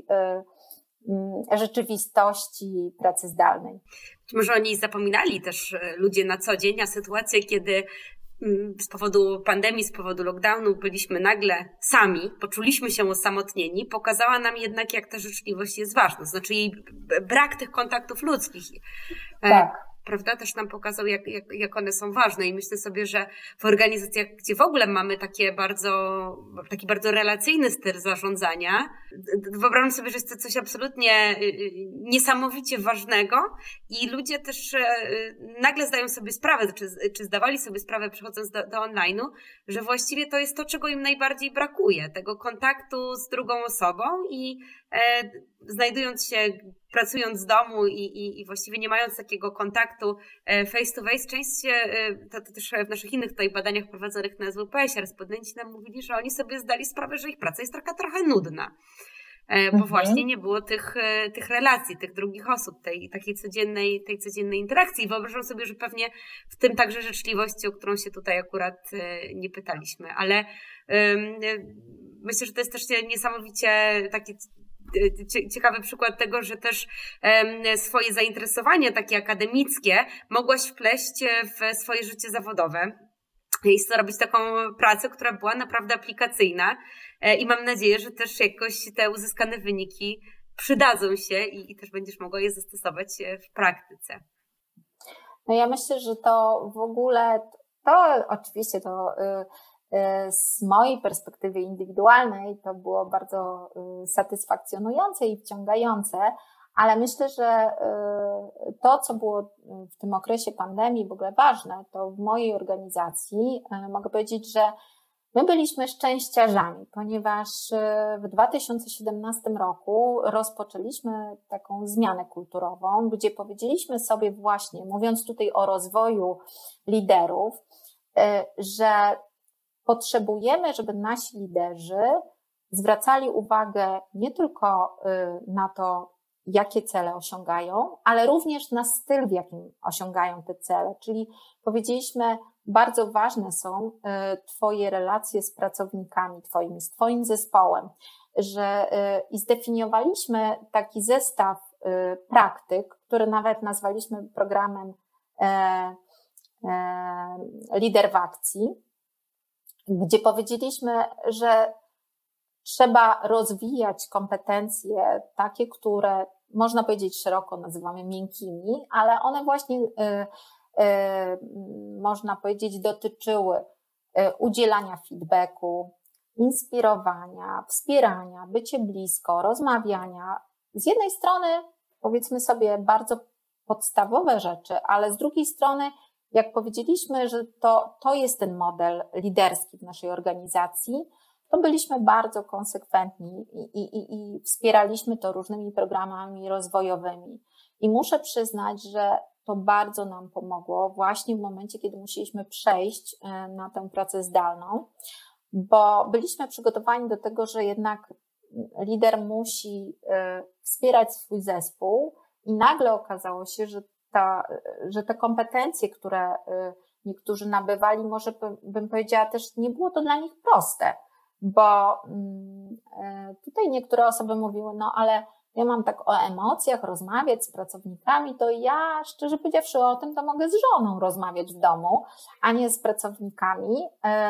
C: rzeczywistości pracy zdalnej.
A: Być może o niej zapominali też ludzie na co dzień, a sytuacje, kiedy z powodu pandemii, z powodu lockdownu byliśmy nagle sami, poczuliśmy się osamotnieni, pokazała nam jednak, jak ta życzliwość jest ważna, to znaczy jej brak tych kontaktów ludzkich.
C: Tak.
A: Prawda, też nam pokazał, jak one są ważne i myślę sobie, że w organizacjach, gdzie w ogóle mamy taki bardzo relacyjny styl zarządzania, wyobrażam sobie, że jest to coś absolutnie niesamowicie ważnego i ludzie też nagle zdają sobie sprawę, czy zdawali sobie sprawę przechodząc do online'u, że właściwie to jest to, czego im najbardziej brakuje, tego kontaktu z drugą osobą i znajdując się, pracując z domu i właściwie nie mając takiego kontaktu face to face, część to też w naszych innych tutaj badaniach prowadzonych na SWPS-ie respondenci nam mówili, że oni sobie zdali sprawę, że ich praca jest taka trochę nudna, bo właśnie nie było tych relacji, tych drugich osób, tej codziennej interakcji. I wyobrażam sobie, że pewnie w tym także życzliwości, o którą się tutaj akurat nie pytaliśmy, ale myślę, że to jest też niesamowicie taki ciekawy przykład tego, że też swoje zainteresowanie takie akademickie mogłaś wpleść w swoje życie zawodowe i robić taką pracę, która była naprawdę aplikacyjna i mam nadzieję, że też jakoś te uzyskane wyniki przydadzą się i też będziesz mogła je zastosować w praktyce.
C: No ja myślę, że to w ogóle, to oczywiście z mojej perspektywy indywidualnej to było bardzo satysfakcjonujące i wciągające, ale myślę, że to, co było w tym okresie pandemii w ogóle ważne, to w mojej organizacji mogę powiedzieć, że my byliśmy szczęściarzami, ponieważ w 2017 roku rozpoczęliśmy taką zmianę kulturową, gdzie powiedzieliśmy sobie właśnie, mówiąc tutaj o rozwoju liderów, że potrzebujemy, żeby nasi liderzy zwracali uwagę nie tylko na to, jakie cele osiągają, ale również na styl, w jakim osiągają te cele. Czyli powiedzieliśmy, bardzo ważne są Twoje relacje z pracownikami Twoimi, z Twoim zespołem, i zdefiniowaliśmy taki zestaw praktyk, który nawet nazwaliśmy programem Lider w akcji, gdzie powiedzieliśmy, że trzeba rozwijać kompetencje takie, które można powiedzieć szeroko nazywamy miękkimi, ale one właśnie można powiedzieć dotyczyły udzielania feedbacku, inspirowania, wspierania, bycie blisko, rozmawiania. Z jednej strony powiedzmy sobie bardzo podstawowe rzeczy, ale z drugiej strony jak powiedzieliśmy, że to jest ten model liderski w naszej organizacji, to byliśmy bardzo konsekwentni i wspieraliśmy to różnymi programami rozwojowymi. I muszę przyznać, że to bardzo nam pomogło właśnie w momencie, kiedy musieliśmy przejść na tę pracę zdalną, bo byliśmy przygotowani do tego, że jednak lider musi wspierać swój zespół i nagle okazało się, że te kompetencje, które niektórzy nabywali, może bym powiedziała też nie było to dla nich proste, bo tutaj niektóre osoby mówiły, no ale ja mam tak o emocjach rozmawiać z pracownikami, to ja szczerze powiedziawszy o tym to mogę z żoną rozmawiać w domu, a nie z pracownikami.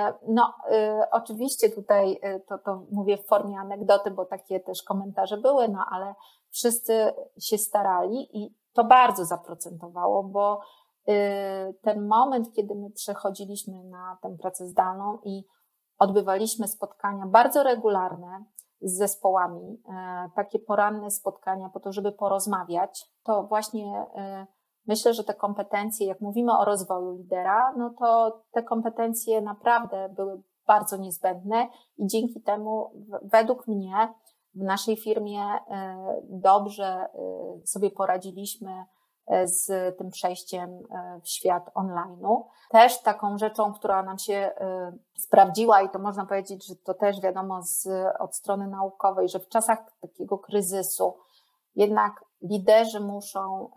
C: Oczywiście tutaj to mówię w formie anegdoty, bo takie też komentarze były, no ale wszyscy się starali i to bardzo zaprocentowało, bo ten moment, kiedy my przechodziliśmy na tę pracę zdalną i odbywaliśmy spotkania bardzo regularne z zespołami, takie poranne spotkania po to, żeby porozmawiać, to właśnie myślę, że te kompetencje, jak mówimy o rozwoju lidera, no to te kompetencje naprawdę były bardzo niezbędne i dzięki temu według mnie w naszej firmie dobrze sobie poradziliśmy z tym przejściem w świat online'u. Też taką rzeczą, która nam się sprawdziła i to można powiedzieć, że to też wiadomo od strony naukowej, że w czasach takiego kryzysu jednak liderzy muszą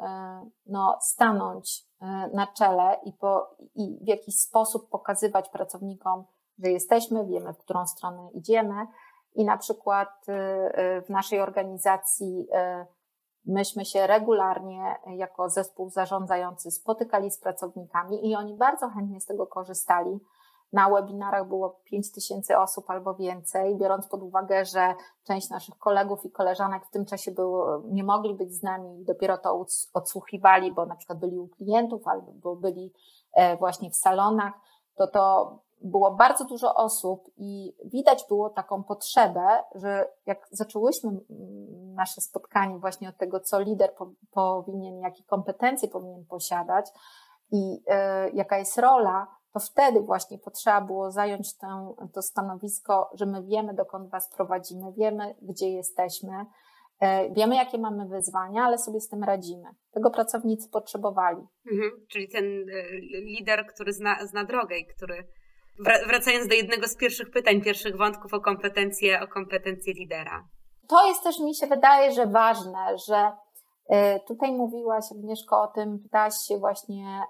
C: stanąć na czele i w jakiś sposób pokazywać pracownikom, że jesteśmy, wiemy, w którą stronę idziemy. I na przykład w naszej organizacji myśmy się regularnie jako zespół zarządzający spotykali z pracownikami i oni bardzo chętnie z tego korzystali. Na webinarach było 5000 osób albo więcej, biorąc pod uwagę, że część naszych kolegów i koleżanek w tym czasie nie mogli być z nami i dopiero to odsłuchiwali, bo na przykład byli u klientów albo byli właśnie w salonach, to było bardzo dużo osób i widać było taką potrzebę, że jak zaczęłyśmy nasze spotkanie właśnie od tego, co lider powinien, jakie kompetencje powinien posiadać i jaka jest rola, to wtedy właśnie potrzeba było zająć to stanowisko, że my wiemy, dokąd was prowadzimy, wiemy, gdzie jesteśmy, wiemy, jakie mamy wyzwania, ale sobie z tym radzimy. Tego pracownicy potrzebowali.
A: Czyli ten lider, który zna drogę i który, wracając do jednego z pierwszych pytań, pierwszych wątków o kompetencje lidera.
C: To jest też, mi się wydaje, że ważne, że tutaj mówiłaś, Agnieszko, o tym, pytałaś się właśnie,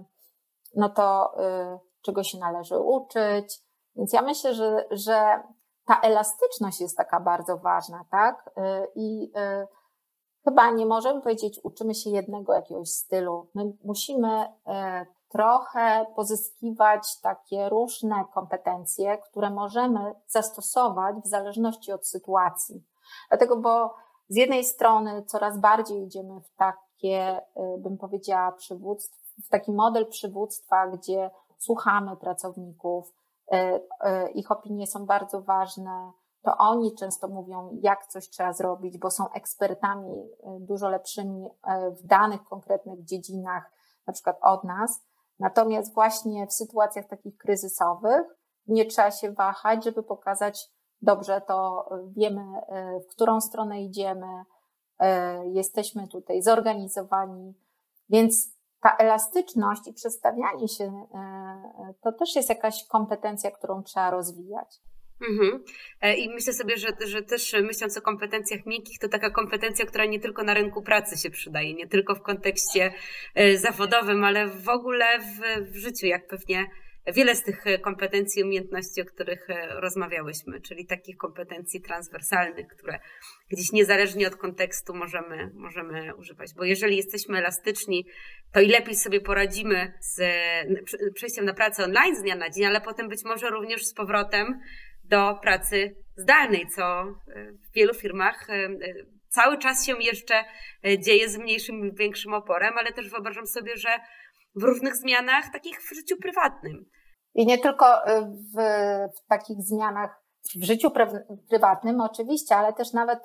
C: czego się należy uczyć. Więc ja myślę, że ta elastyczność jest taka bardzo ważna, tak? I chyba nie możemy powiedzieć, uczymy się jednego jakiegoś stylu. My musimy trochę pozyskiwać takie różne kompetencje, które możemy zastosować w zależności od sytuacji. Dlatego, bo z jednej strony coraz bardziej idziemy w takie, bym powiedziała, w taki model przywództwa, gdzie słuchamy pracowników, ich opinie są bardzo ważne, to oni często mówią, jak coś trzeba zrobić, bo są ekspertami dużo lepszymi w danych konkretnych dziedzinach, na przykład od nas. Natomiast właśnie w sytuacjach takich kryzysowych nie trzeba się wahać, żeby pokazać, dobrze, to wiemy, w którą stronę idziemy, jesteśmy tutaj zorganizowani, więc ta elastyczność i przestawianie się to też jest jakaś kompetencja, którą trzeba rozwijać.
A: I myślę sobie, że też myśląc o kompetencjach miękkich, to taka kompetencja, która nie tylko na rynku pracy się przydaje, nie tylko w kontekście zawodowym, ale w ogóle w życiu, jak pewnie wiele z tych kompetencji, umiejętności, o których rozmawiałyśmy, czyli takich kompetencji transwersalnych, które gdzieś niezależnie od kontekstu możemy używać. Bo jeżeli jesteśmy elastyczni, to i lepiej sobie poradzimy z przejściem na pracę online z dnia na dzień, ale potem być może również z powrotem do pracy zdalnej, co w wielu firmach cały czas się jeszcze dzieje z mniejszym lub większym oporem, ale też wyobrażam sobie, że w różnych zmianach takich w życiu prywatnym.
C: I nie tylko w takich zmianach w życiu prywatnym oczywiście, ale też nawet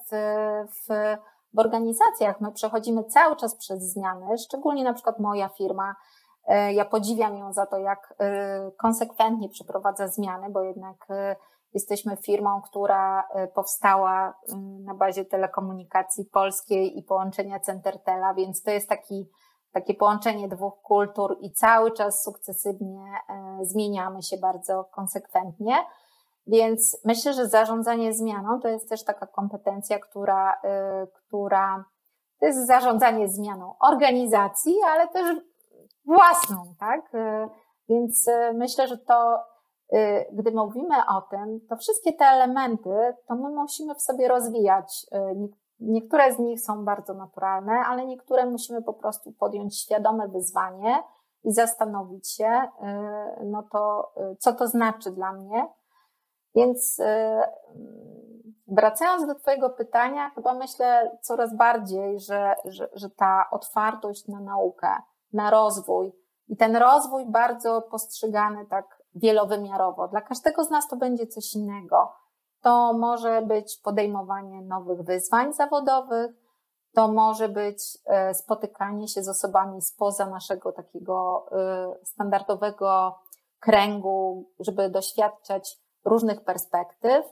C: w organizacjach. My przechodzimy cały czas przez zmiany, szczególnie na przykład moja firma. Ja podziwiam ją za to, jak konsekwentnie przeprowadza zmiany, bo jednak jesteśmy firmą, która powstała na bazie telekomunikacji polskiej i połączenia Centertela, więc to jest takie połączenie dwóch kultur i cały czas sukcesywnie zmieniamy się bardzo konsekwentnie. Więc myślę, że zarządzanie zmianą to jest też taka kompetencja, która to jest zarządzanie zmianą organizacji, ale też własną, tak? Więc myślę, że to, gdy mówimy o tym, to wszystkie te elementy, to my musimy w sobie rozwijać. Niektóre z nich są bardzo naturalne, ale niektóre musimy po prostu podjąć świadome wyzwanie i zastanowić się, no to co to znaczy dla mnie. Więc wracając do Twojego pytania, chyba myślę coraz bardziej, że ta otwartość na naukę, na rozwój i ten rozwój bardzo postrzegany tak wielowymiarowo. Dla każdego z nas to będzie coś innego. To może być podejmowanie nowych wyzwań zawodowych, to może być spotykanie się z osobami spoza naszego takiego standardowego kręgu, żeby doświadczać różnych perspektyw.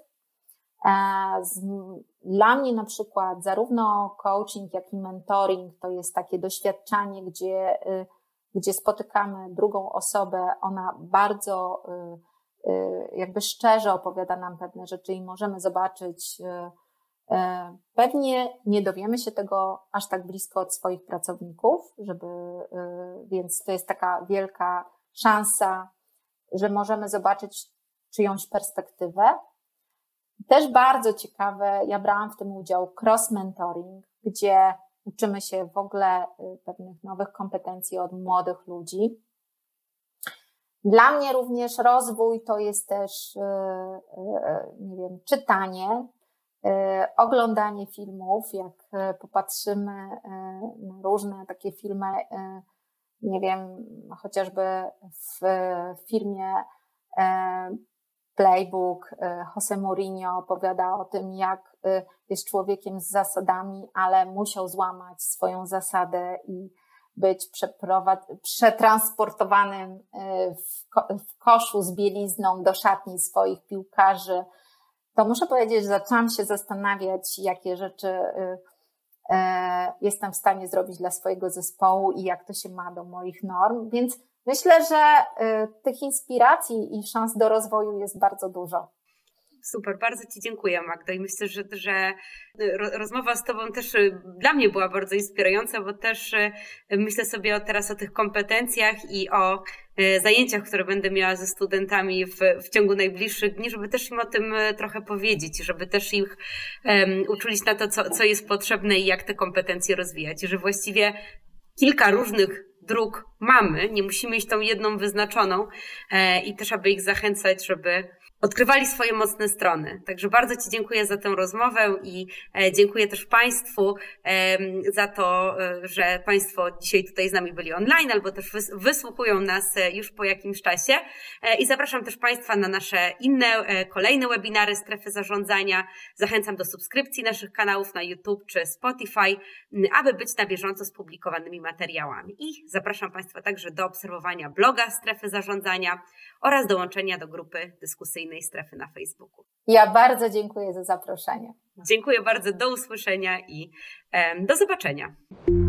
C: Dla mnie na przykład zarówno coaching, jak i mentoring to jest takie doświadczanie, gdzie spotykamy drugą osobę, ona bardzo jakby szczerze opowiada nam pewne rzeczy i możemy zobaczyć, pewnie nie dowiemy się tego aż tak blisko od swoich pracowników, więc to jest taka wielka szansa, że możemy zobaczyć czyjąś perspektywę. Też bardzo ciekawe, ja brałam w tym udział cross-mentoring, gdzie uczymy się w ogóle pewnych nowych kompetencji od młodych ludzi. Dla mnie również rozwój to jest też, nie wiem, czytanie, oglądanie filmów, jak popatrzymy na różne takie filmy, nie wiem, chociażby w filmie Playbook Jose Mourinho opowiada o tym, jak jest człowiekiem z zasadami, ale musiał złamać swoją zasadę i być przetransportowanym w koszu z bielizną do szatni swoich piłkarzy. To muszę powiedzieć, że zaczęłam się zastanawiać, jakie rzeczy jestem w stanie zrobić dla swojego zespołu i jak to się ma do moich norm, więc myślę, że tych inspiracji i szans do rozwoju jest bardzo dużo.
A: Super, bardzo Ci dziękuję, Magdo, i myślę, że rozmowa z Tobą też dla mnie była bardzo inspirująca, bo też myślę sobie teraz o tych kompetencjach i o zajęciach, które będę miała ze studentami w ciągu najbliższych dni, żeby też im o tym trochę powiedzieć, żeby też ich uczulić na to, co jest potrzebne i jak te kompetencje rozwijać, i że właściwie kilka różnych dróg mamy, nie musimy iść tą jedną wyznaczoną, i też aby ich zachęcać, żeby odkrywali swoje mocne strony. Także bardzo Ci dziękuję za tę rozmowę i dziękuję też Państwu za to, że Państwo dzisiaj tutaj z nami byli online albo też wysłuchują nas już po jakimś czasie. I zapraszam też Państwa na nasze inne, kolejne webinary Strefy Zarządzania. Zachęcam do subskrypcji naszych kanałów na YouTube czy Spotify, aby być na bieżąco z publikowanymi materiałami. I zapraszam Państwa także do obserwowania bloga Strefy Zarządzania oraz dołączenia do grupy dyskusyjnej Strefy na Facebooku.
C: Ja bardzo dziękuję za zaproszenie.
A: Dziękuję bardzo, do usłyszenia i do zobaczenia.